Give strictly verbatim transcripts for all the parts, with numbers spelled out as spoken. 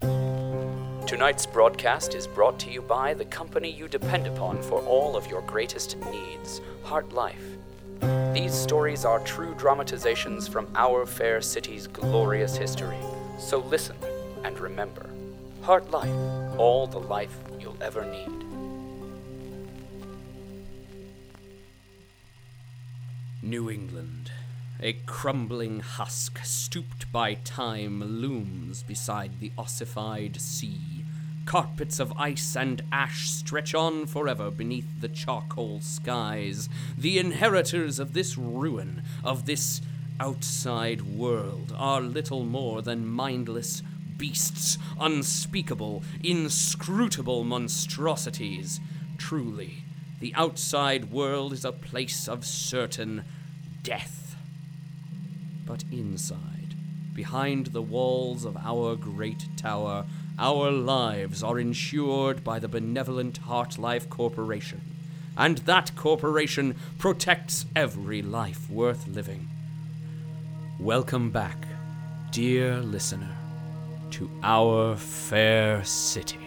Tonight's broadcast is brought to you by the company you depend upon for all of your greatest needs, Heart Life. These stories are true dramatizations from our fair city's glorious history. So listen and remember, Heart Life, all the life you'll ever need. New England, a crumbling husk stooped by time, looms beside the ossified sea. Carpets of ice and ash stretch on forever beneath the charcoal skies. The inheritors of this ruin, of this outside world, are little more than mindless beasts, unspeakable, inscrutable monstrosities. Truly, the outside world is a place of certain death. But inside, behind the walls of our great tower, our lives are insured by the benevolent Heart Life Corporation, and that corporation protects every life worth living. Welcome back, dear listener, to our fair city.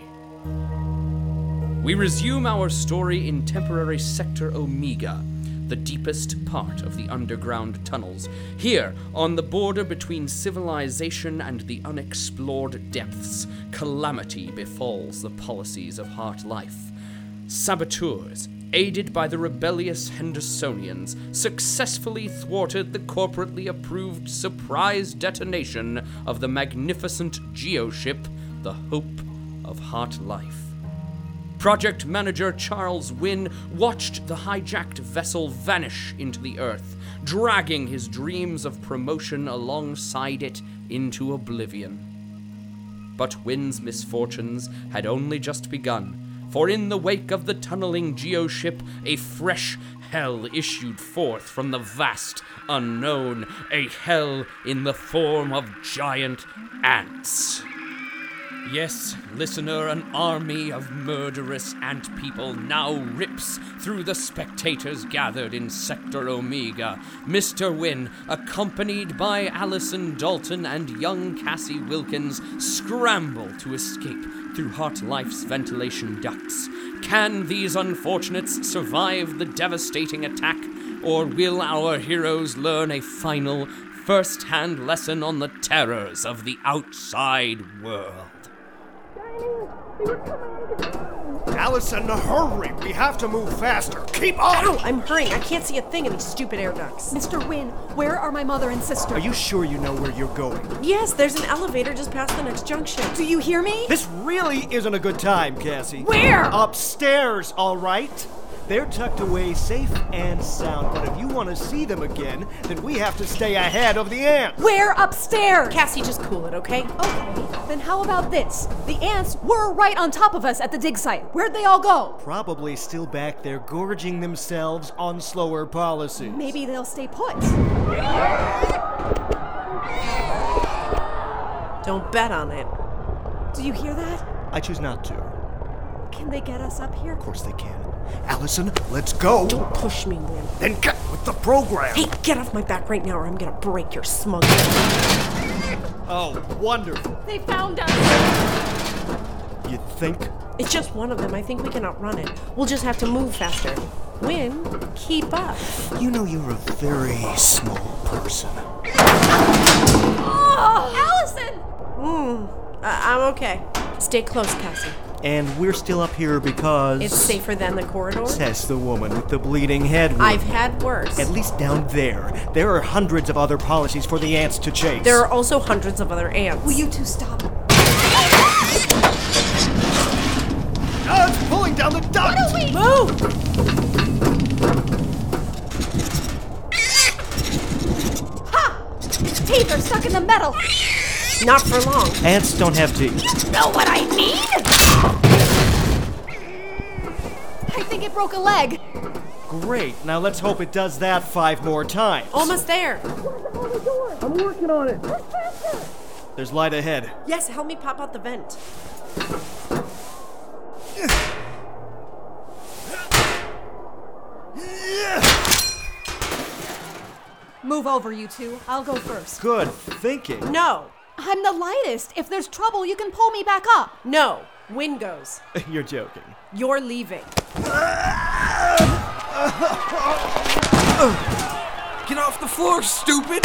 We resume our story in temporary Sector Omega, the deepest part of the underground tunnels. Here, on the border between civilization and the unexplored depths, calamity befalls the policies of Heart Life. Saboteurs, aided by the rebellious Hendersonians, successfully thwarted the corporately approved surprise detonation of the magnificent geoship, the Hope of Heart Life. Project Manager Charles Wynn watched the hijacked vessel vanish into the earth, dragging his dreams of promotion alongside it into oblivion. But Wynn's misfortunes had only just begun, for in the wake of the tunneling geoship, a fresh hell issued forth from the vast unknown, a hell in the form of giant ants. Yes, listener, an army of murderous ant people now rips through the spectators gathered in Sector Omega. Mister Wynn, accompanied by Allison Dalton and young Cassie Wilkins, scramble to escape through Heart Life's ventilation ducts. Can these unfortunates survive the devastating attack, or will our heroes learn a final, first-hand lesson on the terrors of the outside world? Allison, hurry! We have to move faster. Keep on! Ow, I'm hurrying. I can't see a thing in these stupid air ducts. Mister Wynn, where are my mother and sister? Are you sure you know where you're going? Yes, there's an elevator just past the next junction. Do you hear me? This really isn't a good time, Cassie. Where? Upstairs, all right? They're tucked away safe and sound, but if you want to see them again, then we have to stay ahead of the ants. Where upstairs? Cassie, just cool it, okay? Okay, then how about this? The ants were right on top of us at the dig site. Where'd they all go? Probably still back there gorging themselves on slower policies. Maybe they'll stay put. Don't bet on it. Do you hear that? I choose not to. Can they get us up here? Of course they can. Allison, let's go! Don't push me, Wynn. Then get with the program! Hey, get off my back right now or I'm gonna break your smug. Oh, wonderful. They found us! You think? It's just one of them. I think we can outrun it. We'll just have to move faster. Wynn, keep up. You know you're a very small person. Oh, Allison! Hmm, I- I'm okay. Stay close, Cassie. And we're still up here because... It's safer than the corridor? Says the woman with the bleeding head wound. I've had worse. At least down there, there are hundreds of other policies for the ants to chase. There are also hundreds of other ants. Will you two stop? Oh, it's pulling down the duct! What do we... Move! Ha! Teeth are stuck in the metal! Not for long. Ants don't have teeth. You know what I mean? I think it broke a leg. Great. Now let's hope it does that five more times. Almost there. I'm working on it. There's light ahead. Yes, help me pop out the vent. Move over, you two. I'll go first. Good thinking. No. I'm the lightest. If there's trouble, you can pull me back up. No, Win goes. You're joking. You're leaving. Get off the floor, stupid!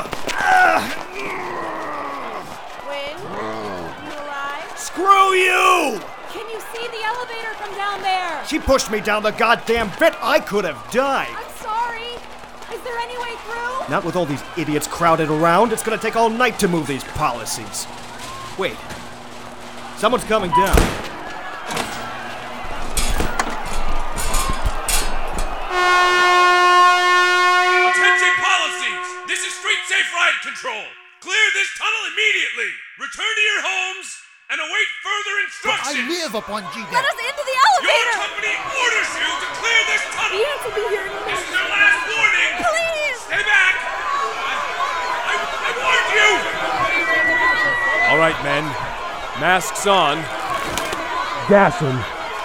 Win, you alive? Screw you! Can you see the elevator from down there? She pushed me down the goddamn pit. I could have died. I'm sorry. Is there any way through? Not with all these idiots crowded around. It's gonna take all night to move these policies. Wait. Someone's coming down. Attention policies! This is Street Safe Ride Control. Clear this tunnel immediately. Return to your homes and await further I instructions. live up on G Let deck. us into the Your elevator! company orders you to clear this tunnel. The ants will be here in a This minute. is your last warning. Please! Stay back. I, I, I warned you. All right, men. Masks on. Gas him.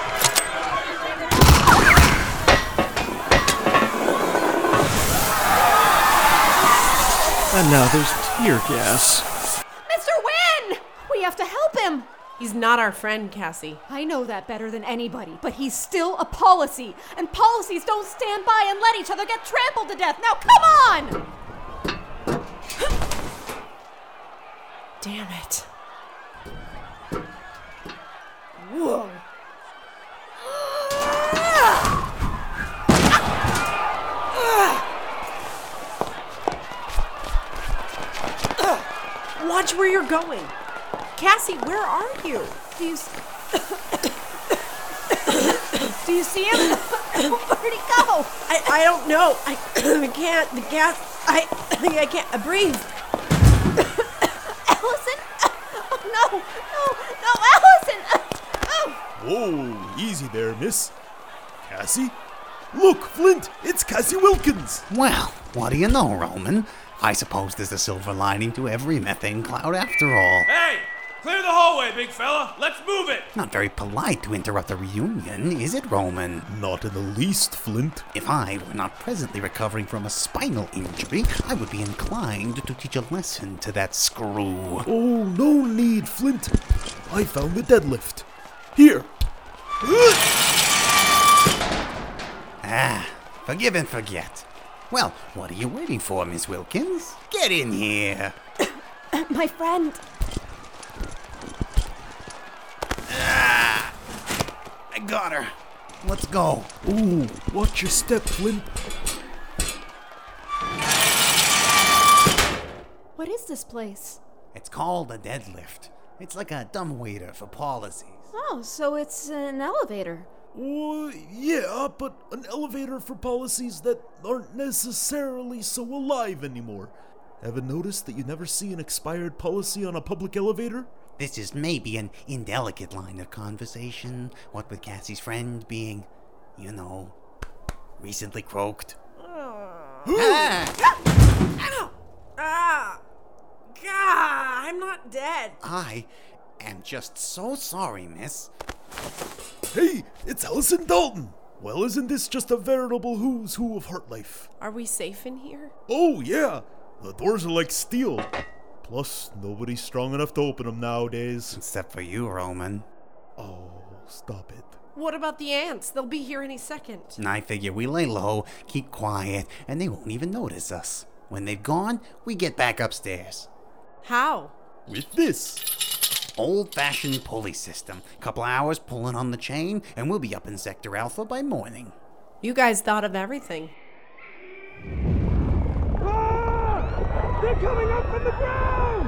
And now there's tear gas. Mister Wynn! We have to help him. He's not our friend, Cassie. I know that better than anybody, but he's still a policy. And policies don't stand by and let each other get trampled to death. Now come on! Damn it. Whoa. Watch where you're going. Cassie, where are you? Do you... s- Do you see him? Where'd he go? I, I don't know. I, I can't. The gas. I I can't I breathe. Allison? Oh, no, no, no, Allison! Oh. Whoa, easy there, miss. Cassie? Look, Flint, it's Cassie Wilkins. Well, what do you know, Roman? I suppose there's a silver lining to every methane cloud after all. Hey, clear the hallway, big fella. Let's move it. Not very polite to interrupt a reunion, is it, Roman? Not in the least, Flint. If I were not presently recovering from a spinal injury, I would be inclined to teach a lesson to that screw. Oh, no need, Flint. I found the deadlift. Here. Ah, forgive and forget. Well, what are you waiting for, Miss Wilkins? Get in here. My friend. Ah, I got her. Let's go. Ooh, watch your step, Flint. What is this place? It's called a deadlift. It's like a dumbwaiter for policies. Oh, so it's an elevator. Oh, yeah, but an elevator for policies that aren't necessarily so alive anymore. Haven't noticed that you never see an expired policy on a public elevator? This is maybe an indelicate line of conversation, what with Cassie's friend being, you know, recently croaked. Ah! Ow! Ah! God, I'm not dead. I am just so sorry, miss. Hey, it's Allison Dalton. Well, isn't this just a veritable who's who of Heartlife? Are we safe in here? Oh, yeah. The doors are like steel. Plus, nobody's strong enough to open them nowadays. Except for you, Roman. Oh, stop it. What about the ants? They'll be here any second. And I figure we lay low, keep quiet, and they won't even notice us. When they've gone, we get back upstairs. How? With this. Old-fashioned pulley system. Couple hours pulling on the chain, and we'll be up in Sector Alpha by morning. You guys thought of everything. They're coming up from the ground!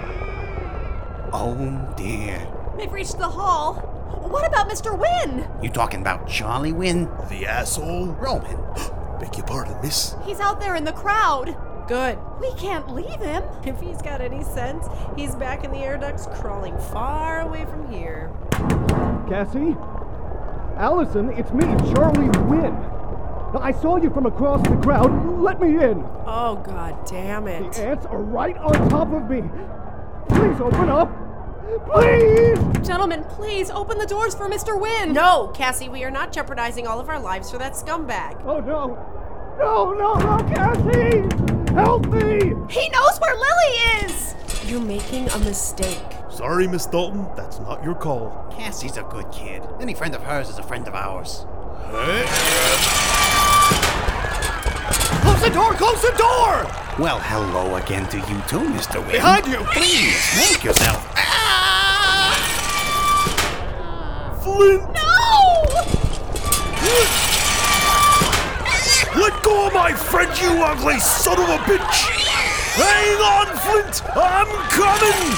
Oh, dear. They've reached the hall. What about Mister Wynn? You talking about Charlie Wynn? The asshole. Roman. Beg your pardon, miss. He's out there in the crowd. Good. We can't leave him. If he's got any sense, he's back in the air ducts crawling far away from here. Cassie? Allison, it's me, Charlie Wynn. I saw you from across the crowd. Let me in. Oh, god damn it. The ants are right on top of me. Please open up. Please! Gentlemen, please open the doors for Mister Wynn. No, Cassie, we are not jeopardizing all of our lives for that scumbag. Oh, no. No, no, no, Cassie! Help me! He knows where Lily is! You're making a mistake. Sorry, Miss Dalton, that's not your call. Cassie's a good kid. Any friend of hers is a friend of ours. Close the door! Close the door! Well, hello again to you too, Mister Wynn. Behind you! Please, make yourself. Flint! No! Let go of my friend, you ugly son of a bitch! Hang on, Flint! I'm coming!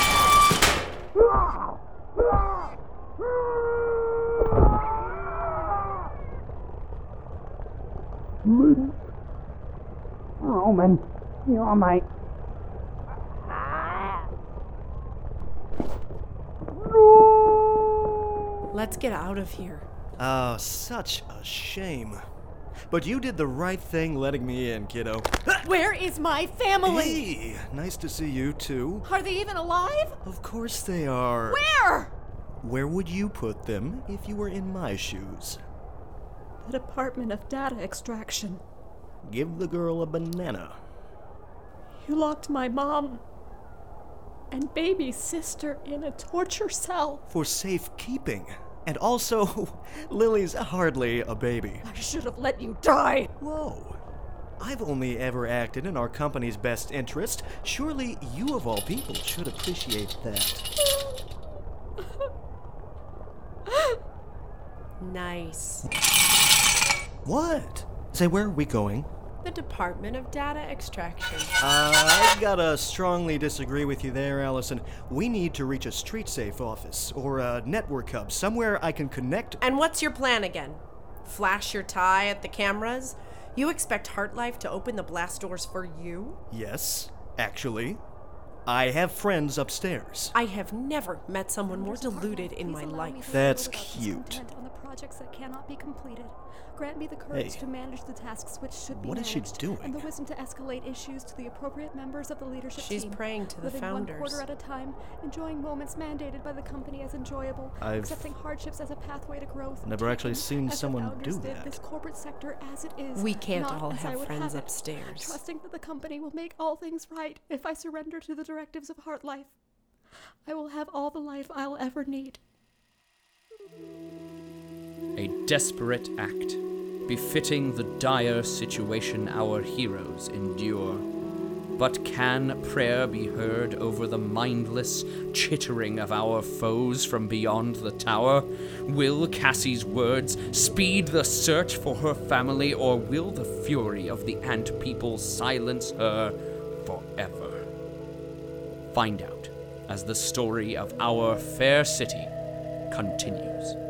Flint. Roman, you're my... Let's get out of here. Oh, such a shame. But you did the right thing letting me in, kiddo. Where is my family? Hey, nice to see you too. Are they even alive? Of course they are. Where? Where would you put them if you were in my shoes? The Department of Data Extraction. Give the girl a banana. You locked my mom and baby sister in a torture cell. For safekeeping. And also, Lily's hardly a baby. I should have let you die. Whoa. I've only ever acted in our company's best interest. Surely you of all people should appreciate that. Nice. What? Say, where are we going? The Department of Data Extraction. Uh, I gotta strongly disagree with you there, Allison. We need to reach a street safe office or a network hub, somewhere I can connect. And what's your plan again? Flash your tie at the cameras? You expect HeartLife to open the blast doors for you? Yes, actually. I have friends upstairs. I have never met someone more deluded in my life. That's cute. On the projects that cannot be completed. Grant me the courage Hey. to manage the tasks which should be What is she managed, doing? and the wisdom to escalate issues to the appropriate members of the leadership She's team. praying to the Living founders. one quarter at a time, enjoying moments mandated by the company as enjoyable, I've accepting hardships as a pathway to growth. never actually taking, seen as the someone founders do did, that. This corporate sector as it is. We can't not all as I have would friends have it, upstairs. Trusting that the company will make all things right if I surrender to the directives of HeartLife. I will have all the life I'll ever need. A desperate act, befitting the dire situation our heroes endure. But can prayer be heard over the mindless chittering of our foes from beyond the tower? Will Cassie's words speed the search for her family, or will the fury of the ant people silence her forever? Find out as the story of our fair city continues.